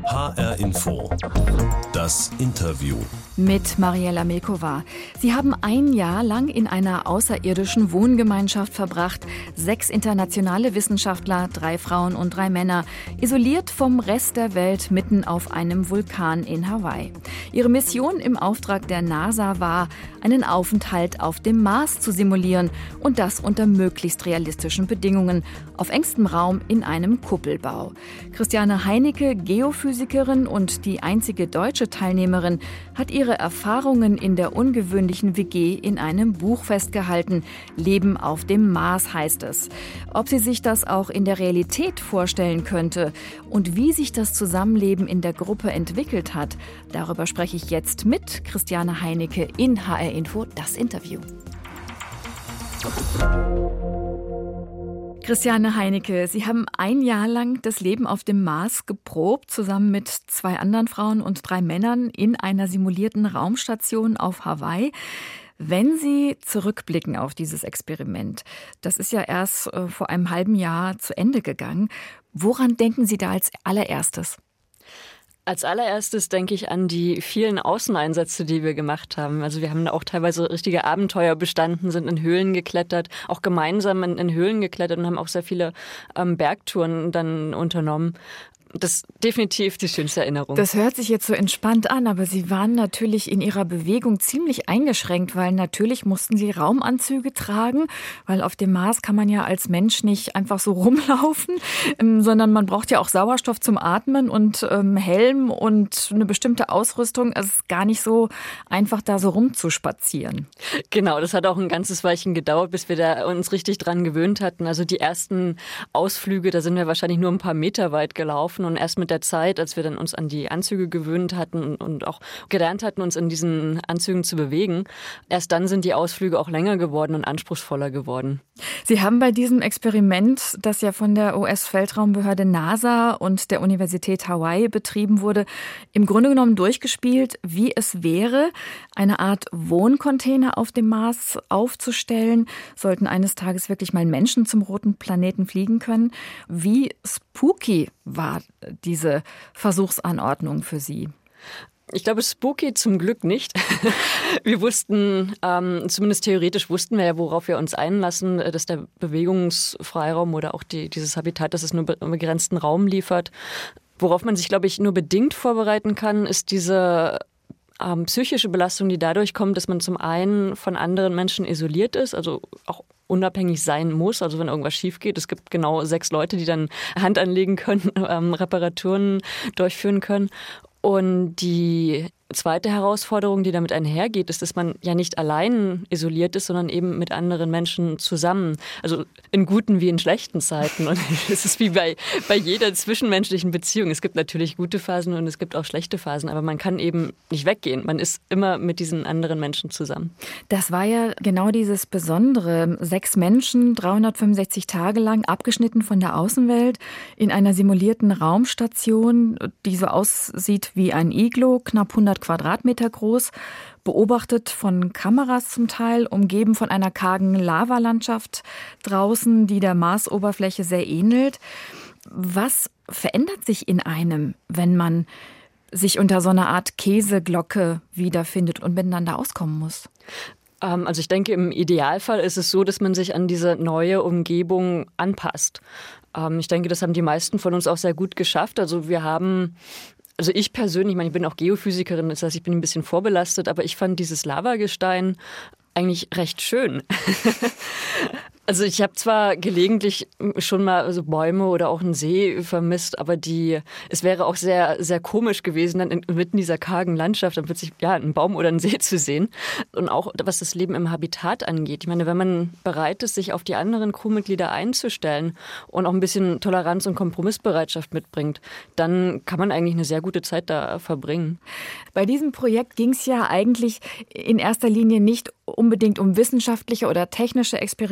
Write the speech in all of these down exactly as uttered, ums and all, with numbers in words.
H R Info. Das Interview. Mit Mariella Milkova. Sie haben ein Jahr lang in einer außerirdischen Wohngemeinschaft verbracht. Sechs internationale Wissenschaftler, drei Frauen und drei Männer, isoliert vom Rest der Welt mitten auf einem Vulkan in Hawaii. Ihre Mission im Auftrag der NASA war, einen Aufenthalt auf dem Mars zu simulieren und das unter möglichst realistischen Bedingungen, auf engstem Raum in einem Kuppelbau. Christiane Heinecke, Geophysikerin und die einzige deutsche Teilnehmerin, hat ihre Erfahrungen in der ungewöhnlichen W G in einem Buch festgehalten. Leben auf dem Mars heißt es. Ob sie sich das auch in der Realität vorstellen könnte und wie sich das Zusammenleben in der Gruppe entwickelt hat, darüber spreche ich jetzt mit Christiane Heinecke in H R Info, das Interview. Christiane Heinecke, Sie haben ein Jahr lang das Leben auf dem Mars geprobt, zusammen mit zwei anderen Frauen und drei Männern in einer simulierten Raumstation auf Hawaii. Wenn Sie zurückblicken auf dieses Experiment, das ist ja erst äh, vor einem halben Jahr zu Ende gegangen, woran denken Sie da als allererstes? Als allererstes denke ich an die vielen Außeneinsätze, die wir gemacht haben. Also wir haben da auch teilweise richtige Abenteuer bestanden, sind in Höhlen geklettert, auch gemeinsam in, in Höhlen geklettert und haben auch sehr viele ähm, Bergtouren dann unternommen. Das ist definitiv die schönste Erinnerung. Das hört sich jetzt so entspannt an, aber Sie waren natürlich in Ihrer Bewegung ziemlich eingeschränkt, weil natürlich mussten Sie Raumanzüge tragen, weil auf dem Mars kann man ja als Mensch nicht einfach so rumlaufen, ähm, sondern man braucht ja auch Sauerstoff zum Atmen und ähm, Helm und eine bestimmte Ausrüstung. Es ist gar nicht so einfach, da so rumzuspazieren. Genau, das hat auch ein ganzes Weilchen gedauert, bis wir da uns richtig dran gewöhnt hatten. Also die ersten Ausflüge, da sind wir wahrscheinlich nur ein paar Meter weit gelaufen. Und erst mit der Zeit, als wir dann uns an die Anzüge gewöhnt hatten und, und auch gelernt hatten, uns in diesen Anzügen zu bewegen, erst dann sind die Ausflüge auch länger geworden und anspruchsvoller geworden. Sie haben bei diesem Experiment, das ja von der U S-Weltraumbehörde NASA und der Universität Hawaii betrieben wurde, im Grunde genommen durchgespielt, wie es wäre, eine Art Wohncontainer auf dem Mars aufzustellen, sollten eines Tages wirklich mal Menschen zum roten Planeten fliegen können. Wie spooky war diese Versuchsanordnung für Sie? Ich glaube, spooky zum Glück nicht. Wir wussten, ähm, zumindest theoretisch wussten wir ja, worauf wir uns einlassen, dass der Bewegungsfreiraum oder auch die, dieses Habitat, dass es nur einen begrenzten Raum liefert. Worauf man sich, glaube ich, nur bedingt vorbereiten kann, ist diese ähm, psychische Belastung, die dadurch kommt, dass man zum einen von anderen Menschen isoliert ist, also auch unabhängig sein muss, also wenn irgendwas schief geht. Es gibt genau sechs Leute, die dann Hand anlegen können, ähm, Reparaturen durchführen können. Und die zweite Herausforderung, die damit einhergeht, ist, dass man ja nicht allein isoliert ist, sondern eben mit anderen Menschen zusammen. Also in guten wie in schlechten Zeiten. Und es ist wie bei, bei jeder zwischenmenschlichen Beziehung. Es gibt natürlich gute Phasen und es gibt auch schlechte Phasen, aber man kann eben nicht weggehen. Man ist immer mit diesen anderen Menschen zusammen. Das war ja genau dieses Besondere. Sechs Menschen, dreihundertfünfundsechzig Tage lang, abgeschnitten von der Außenwelt, in einer simulierten Raumstation, die so aussieht wie ein Iglo, knapp hundert Quadratmeter groß, beobachtet von Kameras zum Teil, umgeben von einer kargen Lavalandschaft draußen, die der Marsoberfläche sehr ähnelt. Was verändert sich in einem, wenn man sich unter so einer Art Käseglocke wiederfindet und miteinander auskommen muss? Also ich denke, im Idealfall ist es so, dass man sich an diese neue Umgebung anpasst. Ich denke, das haben die meisten von uns auch sehr gut geschafft. Also wir haben Also ich persönlich, ich meine, ich bin auch Geophysikerin, das heißt, ich bin ein bisschen vorbelastet, aber ich fand dieses Lavagestein eigentlich recht schön. Also ich habe zwar gelegentlich schon mal also Bäume oder auch einen See vermisst, aber die es wäre auch sehr sehr komisch gewesen, dann inmitten dieser kargen Landschaft dann plötzlich ja einen Baum oder einen See zu sehen. Und auch was das Leben im Habitat angeht. Ich meine, wenn man bereit ist, sich auf die anderen Crewmitglieder einzustellen und auch ein bisschen Toleranz und Kompromissbereitschaft mitbringt, dann kann man eigentlich eine sehr gute Zeit da verbringen. Bei diesem Projekt ging es ja eigentlich in erster Linie nicht unbedingt um wissenschaftliche oder technische Experimente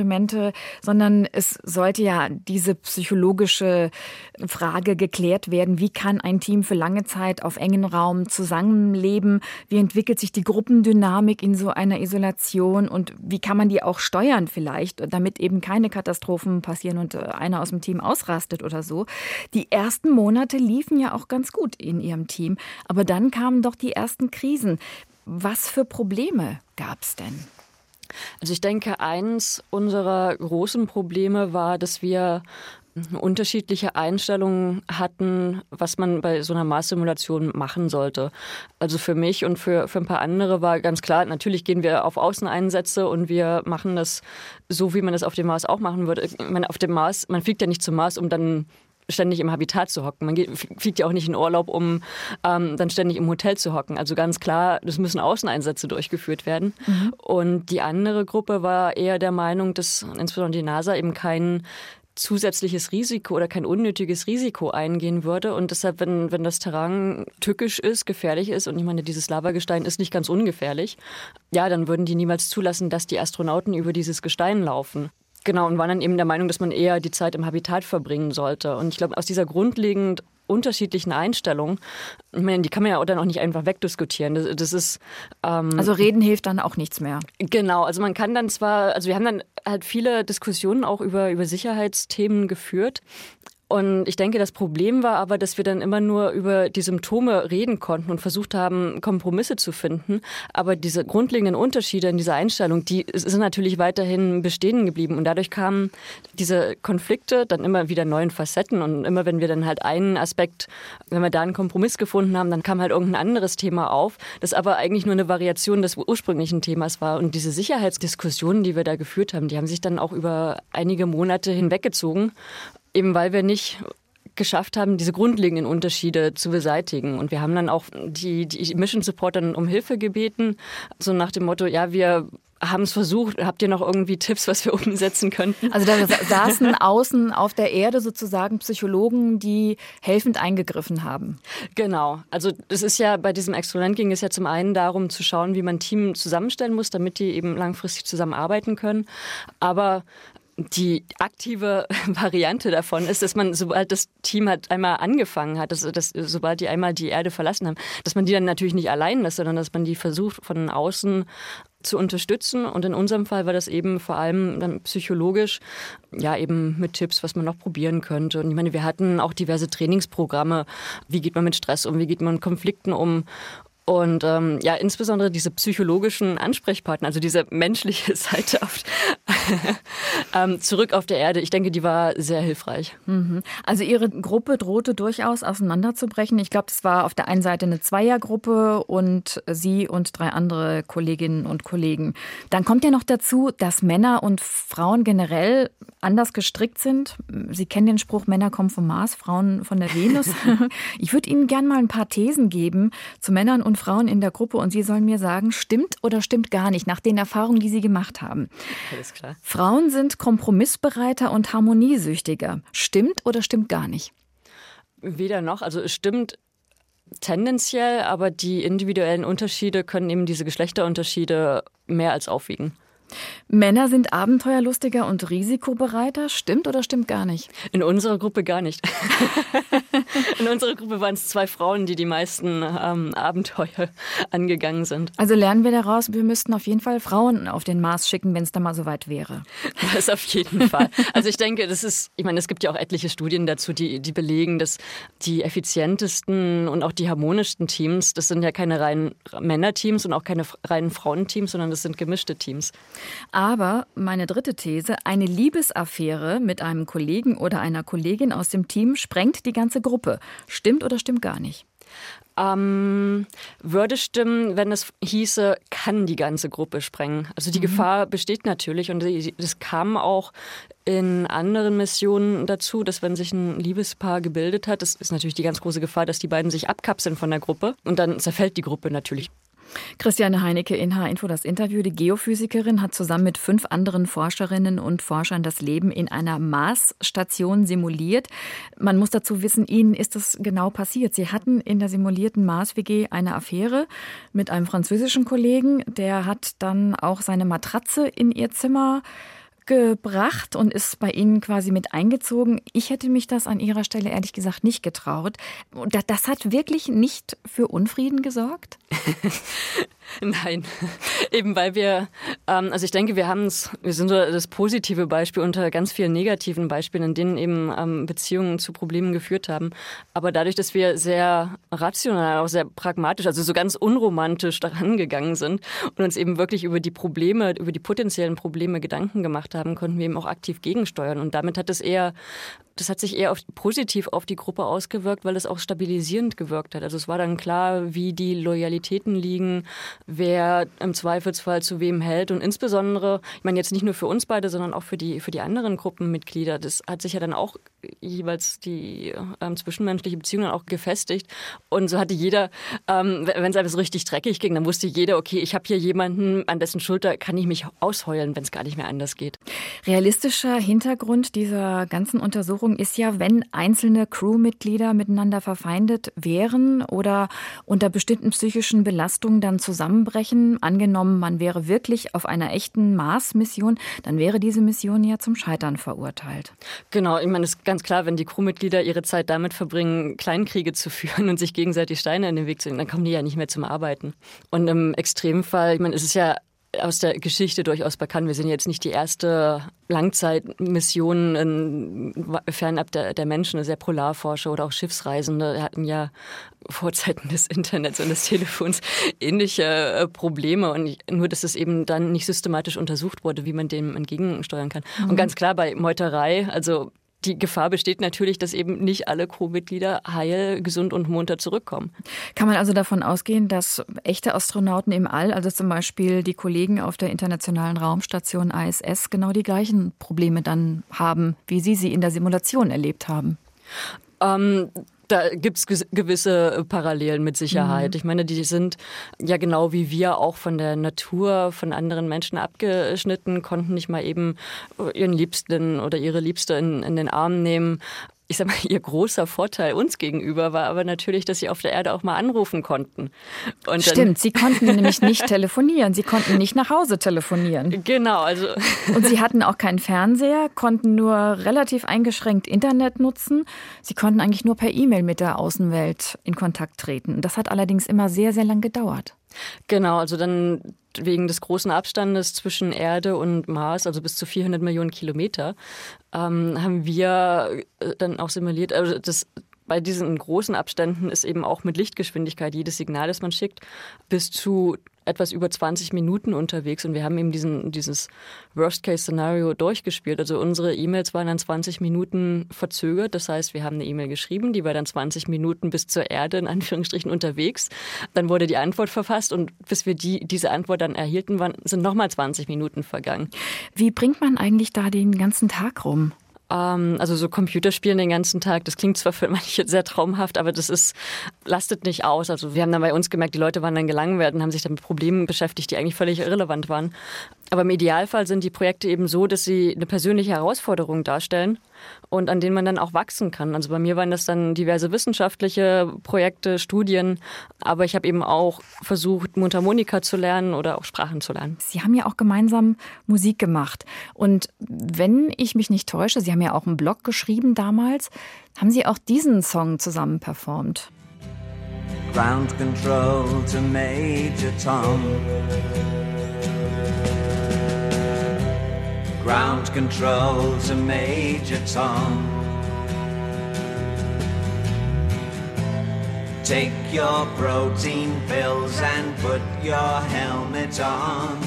wäre, sondern es sollte ja diese psychologische Frage geklärt werden. Wie kann ein Team für lange Zeit auf engem Raum zusammenleben? Wie entwickelt sich die Gruppendynamik in so einer Isolation? Und wie kann man die auch steuern vielleicht, damit eben keine Katastrophen passieren und einer aus dem Team ausrastet oder so? Die ersten Monate liefen ja auch ganz gut in Ihrem Team. Aber dann kamen doch die ersten Krisen. Was für Probleme gab es denn? Also ich denke, eins unserer großen Probleme war, dass wir unterschiedliche Einstellungen hatten, was man bei so einer Mars-Simulation machen sollte. Also für mich und für, für ein paar andere war ganz klar, natürlich gehen wir auf Außeneinsätze und wir machen das so, wie man das auf dem Mars auch machen würde. Ich meine, auf dem Mars, man fliegt ja nicht zum Mars, um dann ständig im Habitat zu hocken. Man geht, fliegt ja auch nicht in Urlaub, um ähm, dann ständig im Hotel zu hocken. Also ganz klar, es müssen Außeneinsätze durchgeführt werden. Mhm. Und die andere Gruppe war eher der Meinung, dass insbesondere die NASA eben kein zusätzliches Risiko oder kein unnötiges Risiko eingehen würde. Und deshalb, wenn, wenn das Terrain tückisch ist, gefährlich ist, und ich meine, dieses Lavagestein ist nicht ganz ungefährlich, ja, dann würden die niemals zulassen, dass die Astronauten über dieses Gestein laufen. Genau, und waren dann eben der Meinung, dass man eher die Zeit im Habitat verbringen sollte. Und ich glaube, aus dieser grundlegend unterschiedlichen Einstellung, ich meine, die kann man ja dann auch nicht einfach wegdiskutieren. Das, das ist ähm, also reden hilft dann auch nichts mehr. Genau, also man kann dann zwar, also wir haben dann halt viele Diskussionen auch über, über Sicherheitsthemen geführt. Und ich denke, das Problem war aber, dass wir dann immer nur über die Symptome reden konnten und versucht haben, Kompromisse zu finden. Aber diese grundlegenden Unterschiede in dieser Einstellung, die sind natürlich weiterhin bestehen geblieben. Und dadurch kamen diese Konflikte dann immer wieder neuen Facetten. Und immer wenn wir dann halt einen Aspekt, wenn wir da einen Kompromiss gefunden haben, dann kam halt irgendein anderes Thema auf, das aber eigentlich nur eine Variation des ursprünglichen Themas war. Und diese Sicherheitsdiskussionen, die wir da geführt haben, die haben sich dann auch über einige Monate hinweggezogen. Eben weil wir nicht geschafft haben, diese grundlegenden Unterschiede zu beseitigen. Und wir haben dann auch die, die Mission Supporter um Hilfe gebeten, so nach dem Motto, ja, wir haben es versucht, habt ihr noch irgendwie Tipps, was wir umsetzen könnten? Also da saßen außen auf der Erde sozusagen Psychologen, die helfend eingegriffen haben. Genau. Also es ist ja, bei diesem Experiment ging es ja zum einen darum zu schauen, wie man ein Team zusammenstellen muss, damit die eben langfristig zusammenarbeiten können. Aber die aktive Variante davon ist, dass man, sobald das Team halt einmal angefangen hat, dass, dass, sobald die einmal die Erde verlassen haben, dass man die dann natürlich nicht allein lässt, sondern dass man die versucht, von außen zu unterstützen. Und in unserem Fall war das eben vor allem dann psychologisch, ja, eben mit Tipps, was man noch probieren könnte. Und ich meine, wir hatten auch diverse Trainingsprogramme. Wie geht man mit Stress um? Wie geht man mit Konflikten um? Und ähm, ja, insbesondere diese psychologischen Ansprechpartner, also diese menschliche Seite auf, ähm, zurück auf der Erde, ich denke, die war sehr hilfreich. Mhm. Also Ihre Gruppe drohte durchaus auseinanderzubrechen. Ich glaube, das war auf der einen Seite eine Zweiergruppe und Sie und drei andere Kolleginnen und Kollegen. Dann kommt ja noch dazu, dass Männer und Frauen generell anders gestrickt sind. Sie kennen den Spruch, Männer kommen vom Mars, Frauen von der Venus. Ich würde Ihnen gerne mal ein paar Thesen geben zu Männern und Frauen in der Gruppe und Sie sollen mir sagen, stimmt oder stimmt gar nicht, nach den Erfahrungen, die Sie gemacht haben. Alles klar. Frauen sind kompromissbereiter und harmoniesüchtiger. Stimmt oder stimmt gar nicht? Weder noch. Also es stimmt tendenziell, aber die individuellen Unterschiede können eben diese Geschlechterunterschiede mehr als aufwiegen. Männer sind abenteuerlustiger und risikobereiter. Stimmt oder stimmt gar nicht? In unserer Gruppe gar nicht. In unserer Gruppe waren es zwei Frauen, die die meisten ähm, Abenteuer angegangen sind. Also lernen wir daraus, wir müssten auf jeden Fall Frauen auf den Mars schicken, wenn es da mal so weit wäre. Das auf jeden Fall. Also ich denke, das ist, ich meine, es gibt ja auch etliche Studien dazu, die, die belegen, dass die effizientesten und auch die harmonischsten Teams, das sind ja keine reinen Männerteams und auch keine reinen Frauenteams, sondern das sind gemischte Teams. Aber meine dritte These, eine Liebesaffäre mit einem Kollegen oder einer Kollegin aus dem Team sprengt die ganze Gruppe. Stimmt oder stimmt gar nicht? Ähm, würde stimmen, wenn es hieße, kann die ganze Gruppe sprengen. Also die mhm. Gefahr besteht natürlich und das kam auch in anderen Missionen dazu, dass wenn sich ein Liebespaar gebildet hat, das ist natürlich die ganz große Gefahr, dass die beiden sich abkapseln von der Gruppe und dann zerfällt die Gruppe natürlich. Christiane Heinecke in H-Info das Interview. Die Geophysikerin hat zusammen mit fünf anderen Forscherinnen und Forschern das Leben in einer Marsstation simuliert. Man muss dazu wissen, ihnen ist das genau passiert. Sie hatten in der simulierten Mars-W G eine Affäre mit einem französischen Kollegen. Der hat dann auch seine Matratze in ihr Zimmer gebracht und ist bei Ihnen quasi mit eingezogen. Ich hätte mich das an Ihrer Stelle ehrlich gesagt nicht getraut. Und das hat wirklich nicht für Unfrieden gesorgt? Nein, eben weil wir, ähm, also ich denke, wir haben es, wir sind so das positive Beispiel unter ganz vielen negativen Beispielen, in denen eben ähm, Beziehungen zu Problemen geführt haben. Aber dadurch, dass wir sehr rational, auch sehr pragmatisch, also so ganz unromantisch daran gegangen sind und uns eben wirklich über die Probleme, über die potenziellen Probleme Gedanken gemacht haben, konnten wir eben auch aktiv gegensteuern. Und damit hat es eher Das hat sich eher auf, positiv auf die Gruppe ausgewirkt, weil es auch stabilisierend gewirkt hat. Also es war dann klar, wie die Loyalitäten liegen, wer im Zweifelsfall zu wem hält. Und insbesondere, ich meine jetzt nicht nur für uns beide, sondern auch für die, für die anderen Gruppenmitglieder. Das hat sich ja dann auch jeweils die ähm, zwischenmenschliche Beziehung dann auch gefestigt. Und so hatte jeder, ähm, wenn es alles richtig dreckig ging, dann wusste jeder, okay, ich habe hier jemanden, an dessen Schulter kann ich mich ausheulen, wenn es gar nicht mehr anders geht. Realistischer Hintergrund dieser ganzen Untersuchung ist ja, wenn einzelne Crewmitglieder miteinander verfeindet wären oder unter bestimmten psychischen Belastungen dann zusammenbrechen, angenommen, man wäre wirklich auf einer echten Mars-Mission, dann wäre diese Mission ja zum Scheitern verurteilt. Genau, ich meine, es ist ganz klar, wenn die Crewmitglieder ihre Zeit damit verbringen, Kleinkriege zu führen und sich gegenseitig Steine in den Weg zu legen, dann kommen die ja nicht mehr zum Arbeiten. Und im Extremfall, ich meine, es ist ja aus der Geschichte durchaus bekannt. Wir sind jetzt nicht die erste Langzeitmission in, fernab der, der Menschen, sehr Polarforscher oder auch Schiffsreisende hatten ja vor Zeiten des Internets und des Telefons ähnliche Probleme. Und nur, dass es eben dann nicht systematisch untersucht wurde, wie man dem entgegensteuern kann. Mhm. Und ganz klar bei Meuterei, also die Gefahr besteht natürlich, dass eben nicht alle Crewmitglieder heil, gesund und munter zurückkommen. Kann man also davon ausgehen, dass echte Astronauten im All, also zum Beispiel die Kollegen auf der Internationalen Raumstation I S S, genau die gleichen Probleme dann haben, wie Sie sie in der Simulation erlebt haben? Ähm, Da gibt's gewisse Parallelen mit Sicherheit. Mhm. Ich meine, die sind ja genau wie wir auch von der Natur, von anderen Menschen abgeschnitten, konnten nicht mal eben ihren Liebsten oder ihre Liebste in, in den Arm nehmen. Ich sag mal, ihr großer Vorteil uns gegenüber war aber natürlich, dass sie auf der Erde auch mal anrufen konnten. Und Stimmt, sie konnten nämlich nicht telefonieren. Sie konnten nicht nach Hause telefonieren. Genau, also. Und sie hatten auch keinen Fernseher, konnten nur relativ eingeschränkt Internet nutzen. Sie konnten eigentlich nur per E-Mail mit der Außenwelt in Kontakt treten. Das hat allerdings immer sehr, sehr lang gedauert. Genau, also dann wegen des großen Abstandes zwischen Erde und Mars, also bis zu vierhundert Millionen Kilometer, ähm, haben wir dann auch simuliert, also das, bei diesen großen Abständen ist eben auch mit Lichtgeschwindigkeit jedes Signal, das man schickt, bis zu etwas über zwanzig Minuten unterwegs. Und wir haben eben diesen, dieses Worst-Case-Szenario durchgespielt. Also unsere E-Mails waren dann zwanzig Minuten verzögert. Das heißt, wir haben eine E-Mail geschrieben, die war dann zwanzig Minuten bis zur Erde in Anführungsstrichen unterwegs. Dann wurde die Antwort verfasst und bis wir die, diese Antwort dann erhielten, waren, sind nochmal zwanzig Minuten vergangen. Wie bringt man eigentlich da den ganzen Tag rum? Also so Computerspielen den ganzen Tag, das klingt zwar für manche sehr traumhaft, aber das ist, lastet nicht aus. Also wir haben dann bei uns gemerkt, die Leute waren dann gelangweilt und haben sich dann mit Problemen beschäftigt, die eigentlich völlig irrelevant waren. Aber im Idealfall sind die Projekte eben so, dass sie eine persönliche Herausforderung darstellen und an denen man dann auch wachsen kann. Also bei mir waren das dann diverse wissenschaftliche Projekte, Studien, aber ich habe eben auch versucht, Mundharmonika zu lernen oder auch Sprachen zu lernen. Sie haben ja auch gemeinsam Musik gemacht und wenn ich mich nicht täusche, Sie haben ja auch einen Blog geschrieben damals, haben Sie auch diesen Song zusammen performt. Ground control to Major Tom. Ground control to Major Tom. Take your protein pills and put your helmet on.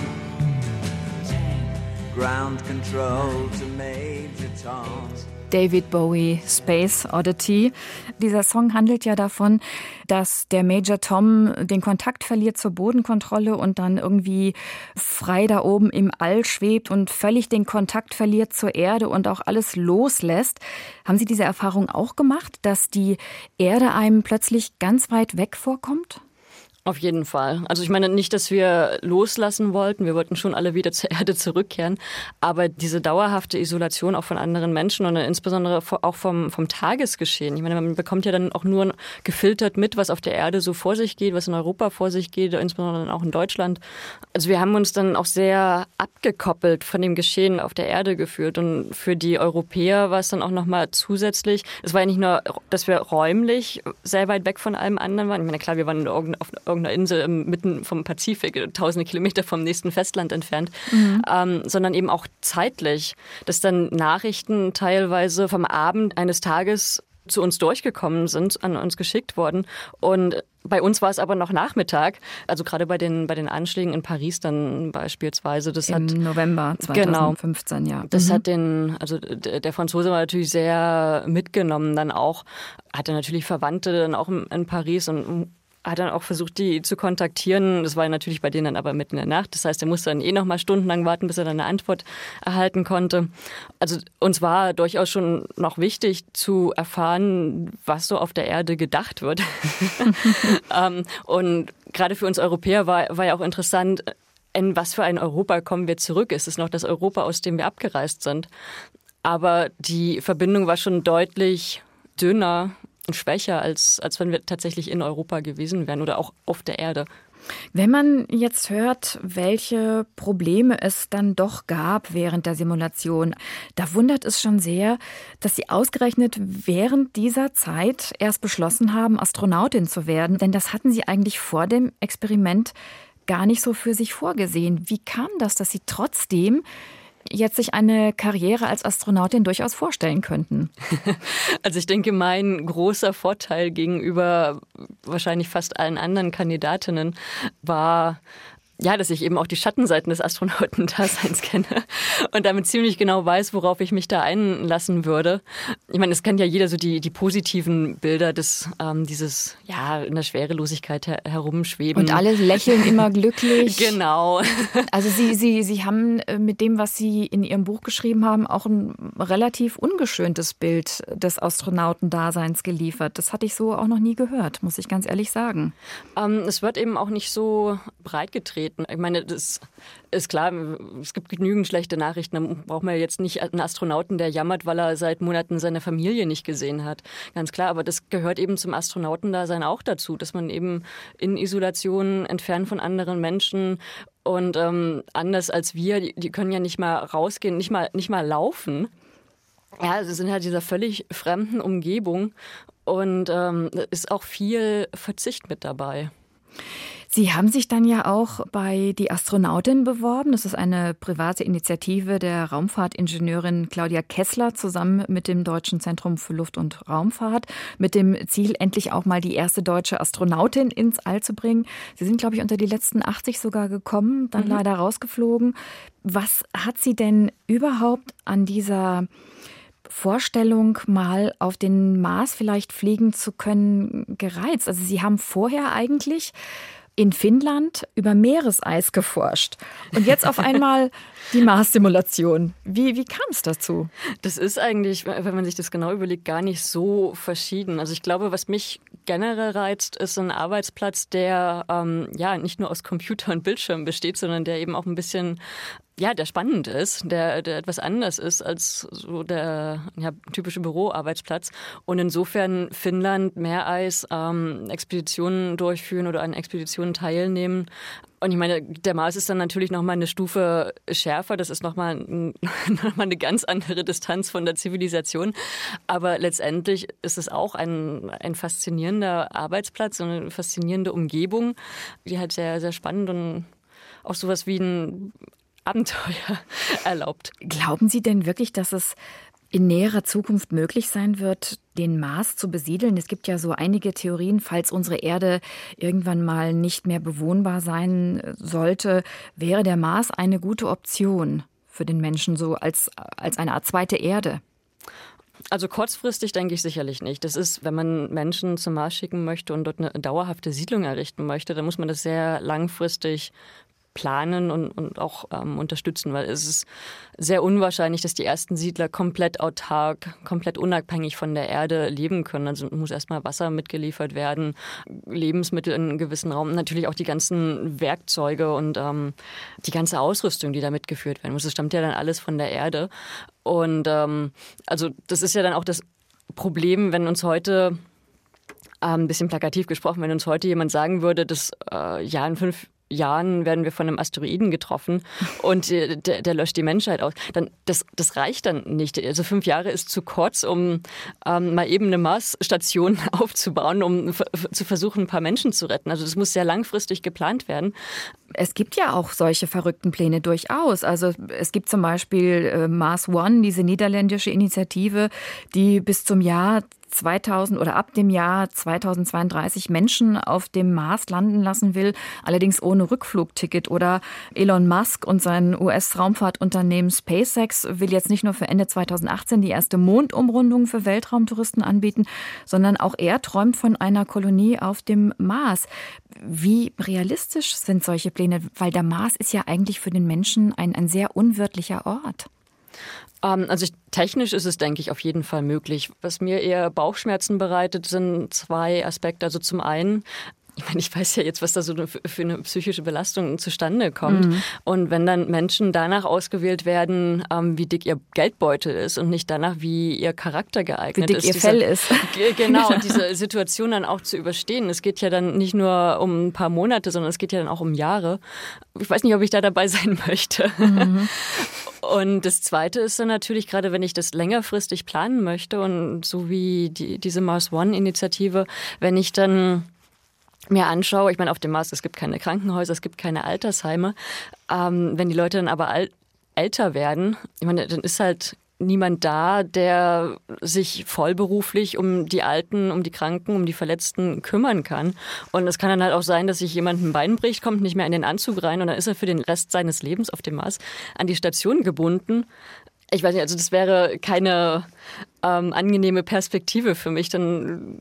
Ground control to Major Tom. David Bowie, Space Oddity. Dieser Song handelt ja davon, dass der Major Tom den Kontakt verliert zur Bodenkontrolle und dann irgendwie frei da oben im All schwebt und völlig den Kontakt verliert zur Erde und auch alles loslässt. Haben Sie diese Erfahrung auch gemacht, dass die Erde einem plötzlich ganz weit weg vorkommt? Auf jeden Fall. Also ich meine nicht, dass wir loslassen wollten. Wir wollten schon alle wieder zur Erde zurückkehren. Aber diese dauerhafte Isolation auch von anderen Menschen und insbesondere auch vom, vom Tagesgeschehen. Ich meine, man bekommt ja dann auch nur gefiltert mit, was auf der Erde so vor sich geht, was in Europa vor sich geht, insbesondere auch in Deutschland. Also wir haben uns dann auch sehr abgekoppelt von dem Geschehen auf der Erde gefühlt. Und für die Europäer war es dann auch nochmal zusätzlich. Es war ja nicht nur, dass wir räumlich sehr weit weg von allem anderen waren. Ich meine, klar, wir waren auf irgendeiner Insel mitten vom Pazifik, tausende Kilometer vom nächsten Festland entfernt, mhm. ähm, sondern eben auch zeitlich, dass dann Nachrichten teilweise vom Abend eines Tages zu uns durchgekommen sind, an uns geschickt worden. Und bei uns war es aber noch Nachmittag, also gerade bei den, bei den Anschlägen in Paris dann beispielsweise. Das Im hat, November zweitausendfünfzehn, genau, ja. Das mhm. hat den, also der Franzose war natürlich sehr mitgenommen, dann auch, hatte natürlich Verwandte dann auch in Paris und hat dann auch versucht, die zu kontaktieren. Das war natürlich bei denen dann aber mitten in der Nacht. Das heißt, er musste dann eh noch mal stundenlang warten, bis er dann eine Antwort erhalten konnte. Also uns war durchaus schon noch wichtig zu erfahren, was so auf der Erde gedacht wird. um, und gerade für uns Europäer war, war ja auch interessant, in was für ein Europa kommen wir zurück? Ist es noch das Europa, aus dem wir abgereist sind? Aber die Verbindung war schon deutlich dünner und schwächer, als, als wenn wir tatsächlich in Europa gewesen wären oder auch auf der Erde. Wenn man jetzt hört, welche Probleme es dann doch gab während der Simulation, da wundert es schon sehr, dass Sie ausgerechnet während dieser Zeit erst beschlossen haben, Astronautin zu werden. Denn das hatten Sie eigentlich vor dem Experiment gar nicht so für sich vorgesehen. Wie kam das, dass Sie trotzdem jetzt sich eine Karriere als Astronautin durchaus vorstellen könnten? Also ich denke, mein großer Vorteil gegenüber wahrscheinlich fast allen anderen Kandidatinnen war, ja, dass ich eben auch die Schattenseiten des Astronautendaseins kenne und damit ziemlich genau weiß, worauf ich mich da einlassen würde. Ich meine, es kennt ja jeder so die, die positiven Bilder des, ähm, dieses, ja, in der Schwerelosigkeit her, herumschweben. Und alle lächeln immer glücklich. Genau. Also Sie, Sie, Sie haben mit dem, was Sie in Ihrem Buch geschrieben haben, auch ein relativ ungeschöntes Bild des Astronautendaseins geliefert. Das hatte ich so auch noch nie gehört, muss ich ganz ehrlich sagen. Ähm, es wird eben auch nicht so breit getreten. Ich meine, das ist klar, es gibt genügend schlechte Nachrichten. Da braucht man jetzt nicht einen Astronauten, der jammert, weil er seit Monaten seine Familie nicht gesehen hat. Ganz klar, aber das gehört eben zum Astronautendasein auch dazu, dass man eben in Isolation, entfernt von anderen Menschen und ähm, anders als wir, die, die können ja nicht mal rausgehen, nicht mal, nicht mal laufen. Ja, sie sind halt in dieser völlig fremden Umgebung und ähm, ist auch viel Verzicht mit dabei. Sie haben sich dann ja auch bei Die Astronautin beworben. Das ist eine private Initiative der Raumfahrtingenieurin Claudia Kessler zusammen mit dem Deutschen Zentrum für Luft- und Raumfahrt mit dem Ziel, endlich auch mal die erste deutsche Astronautin ins All zu bringen. Sie sind, glaube ich, unter die letzten achtzig sogar gekommen, dann mhm. leider rausgeflogen. Was hat Sie denn überhaupt an dieser Vorstellung, mal auf den Mars vielleicht fliegen zu können, gereizt? Also Sie haben vorher eigentlich in Finnland über Meereseis geforscht. Und jetzt auf einmal die Mars-Simulation. Wie, wie kam es dazu? Das ist eigentlich, wenn man sich das genau überlegt, gar nicht so verschieden. Also ich glaube, was mich generell reizt, ist ein Arbeitsplatz, der ähm, ja nicht nur aus Computer und Bildschirm besteht, sondern der eben auch ein bisschen, ja, der spannend ist, der, der etwas anders ist als so der ja, typische Büroarbeitsplatz. Und insofern Finnland, Meereis, ähm, Expeditionen durchführen oder an Expeditionen teilnehmen. Und ich meine, der Mars ist dann natürlich nochmal eine Stufe schärfer. Das ist nochmal ein, noch mal eine ganz andere Distanz von der Zivilisation. Aber letztendlich ist es auch ein, ein faszinierender Arbeitsplatz, eine faszinierende Umgebung, die halt sehr, sehr spannend und auch sowas wie ein Abenteuer erlaubt. Glauben Sie denn wirklich, dass es in näherer Zukunft möglich sein wird, den Mars zu besiedeln? Es gibt ja so einige Theorien, falls unsere Erde irgendwann mal nicht mehr bewohnbar sein sollte, wäre der Mars eine gute Option für den Menschen, so als, als eine Art zweite Erde. Also kurzfristig denke ich sicherlich nicht. Das ist, wenn man Menschen zum Mars schicken möchte und dort eine dauerhafte Siedlung errichten möchte, dann muss man das sehr langfristig planen und, und auch ähm, unterstützen, weil es ist sehr unwahrscheinlich, dass die ersten Siedler komplett autark, komplett unabhängig von der Erde leben können. Also muss erstmal Wasser mitgeliefert werden, Lebensmittel in einem gewissen Raum, natürlich auch die ganzen Werkzeuge und ähm, die ganze Ausrüstung, die da mitgeführt werden muss. Das stammt ja dann alles von der Erde. Und ähm, also das ist ja dann auch das Problem, wenn uns heute, äh, ein bisschen plakativ gesprochen, wenn uns heute jemand sagen würde, dass äh, ja in fünf Jahren werden wir von einem Asteroiden getroffen und der, der löscht die Menschheit aus. Dann, das, das reicht dann nicht. Also fünf Jahre ist zu kurz, um ähm, mal eben eine Marsstation aufzubauen, um f- zu versuchen, ein paar Menschen zu retten. Also das muss sehr langfristig geplant werden. Es gibt ja auch solche verrückten Pläne durchaus. Also es gibt zum Beispiel äh, Mars One, diese niederländische Initiative, die bis zum Jahr zweitausend oder ab dem Jahr zweitausendzweiunddreißig Menschen auf dem Mars landen lassen will, allerdings ohne Rückflugticket. Oder Elon Musk und sein U S-Raumfahrtunternehmen SpaceX will jetzt nicht nur für Ende zweitausendachtzehn die erste Mondumrundung für Weltraumtouristen anbieten, sondern auch er träumt von einer Kolonie auf dem Mars. Wie realistisch sind solche Pläne? Weil der Mars ist ja eigentlich für den Menschen ein, ein sehr unwirtlicher Ort. Also technisch ist es, denke ich, auf jeden Fall möglich. Was mir eher Bauchschmerzen bereitet, sind zwei Aspekte. Also zum einen, ich meine, ich weiß ja jetzt, was da so für eine psychische Belastung zustande kommt. Mhm. Und wenn dann Menschen danach ausgewählt werden, wie dick ihr Geldbeutel ist und nicht danach, wie ihr Charakter geeignet ist. Wie dick ist, ihr Fell ist. Genau, diese Situation dann auch zu überstehen. Es geht ja dann nicht nur um ein paar Monate, sondern es geht ja dann auch um Jahre. Ich weiß nicht, ob ich da dabei sein möchte. Mhm. Und das Zweite ist dann natürlich, gerade wenn ich das längerfristig planen möchte und so wie die, diese Mars One-Initiative, wenn ich dann mir anschaue, ich meine, auf dem Mars, es gibt keine Krankenhäuser, es gibt keine Altersheime, ähm, wenn die Leute dann aber alt, älter werden, ich meine, dann ist halt niemand da, der sich vollberuflich um die Alten, um die Kranken, um die Verletzten kümmern kann. Und es kann dann halt auch sein, dass sich jemand ein Bein bricht, kommt nicht mehr in den Anzug rein und dann ist er für den Rest seines Lebens auf dem Mars an die Station gebunden. Ich weiß nicht, also das wäre keine ähm, angenehme Perspektive für mich, dann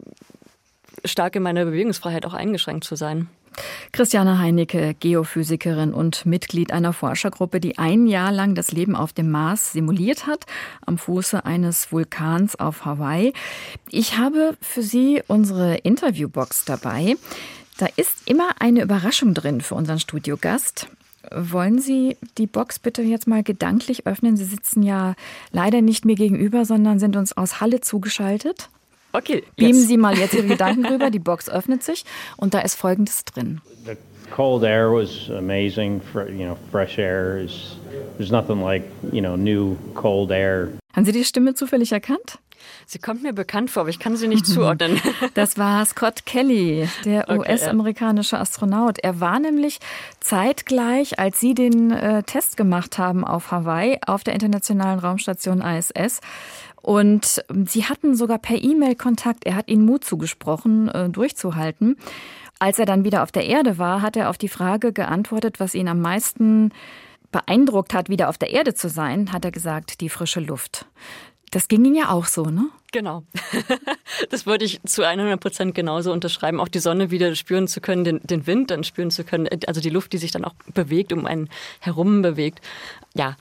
stark in meiner Bewegungsfreiheit auch eingeschränkt zu sein. Christiane Heinecke, Geophysikerin und Mitglied einer Forschergruppe, die ein Jahr lang das Leben auf dem Mars simuliert hat, am Fuße eines Vulkans auf Hawaii. Ich habe für Sie unsere Interviewbox dabei. Da ist immer eine Überraschung drin für unseren Studiogast. Wollen Sie die Box bitte jetzt mal gedanklich öffnen? Sie sitzen ja leider nicht mir gegenüber, sondern sind uns aus Halle zugeschaltet. Okay, beamen Sie mal jetzt Ihre Gedanken rüber. Die Box öffnet sich und da ist Folgendes drin. The cold air was amazing. You know, fresh air is there's nothing like, you know, new cold air. Haben Sie die Stimme zufällig erkannt? Sie kommt mir bekannt vor, aber ich kann sie nicht zuordnen. Das war Scott Kelly, der okay, U S-amerikanische Astronaut. Er war nämlich zeitgleich, als Sie den äh, Test gemacht haben auf Hawaii, auf der Internationalen Raumstation I S S. Und Sie hatten sogar per E-Mail Kontakt. Er hat Ihnen Mut zugesprochen, äh, durchzuhalten. Als er dann wieder auf der Erde war, hat er auf die Frage geantwortet, was ihn am meisten beeindruckt hat, wieder auf der Erde zu sein, hat er gesagt, die frische Luft. Das ging Ihnen ja auch so, ne? Genau. Das würde ich zu hundert Prozent genauso unterschreiben. Auch die Sonne wieder spüren zu können, den, den Wind dann spüren zu können. Also die Luft, die sich dann auch bewegt, um einen herum bewegt. Ja.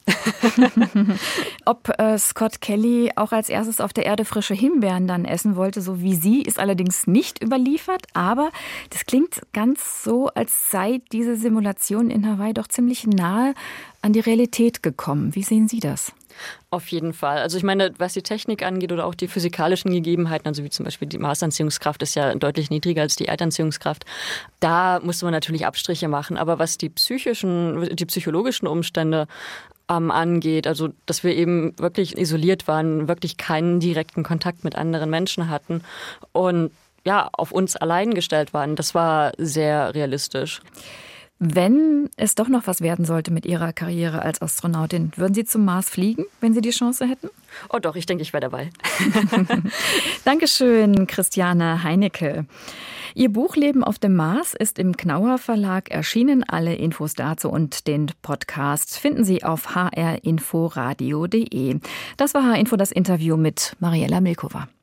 Ob äh, Scott Kelly auch als erstes auf der Erde frische Himbeeren dann essen wollte, so wie Sie, ist allerdings nicht überliefert. Aber das klingt ganz so, als sei diese Simulation in Hawaii doch ziemlich nahe an die Realität gekommen. Wie sehen Sie das? Auf jeden Fall. Also ich meine, was die Technik angeht oder auch die physikalischen Gegebenheiten, also wie zum Beispiel die Marsanziehungskraft ist ja deutlich niedriger als die Erdanziehungskraft, da musste man natürlich Abstriche machen. Aber was die psychischen, die psychologischen Umstände ähm, angeht, also dass wir eben wirklich isoliert waren, wirklich keinen direkten Kontakt mit anderen Menschen hatten und ja, auf uns allein gestellt waren, das war sehr realistisch. Wenn es doch noch was werden sollte mit Ihrer Karriere als Astronautin, würden Sie zum Mars fliegen, wenn Sie die Chance hätten? Oh doch, ich denke, ich wäre dabei. Dankeschön, Christiane Heinecke. Ihr Buch Leben auf dem Mars ist im Knauer Verlag erschienen. Alle Infos dazu und den Podcast finden Sie auf h r info radio punkt d e. Das war H-Info, das Interview mit Mariella Milkova.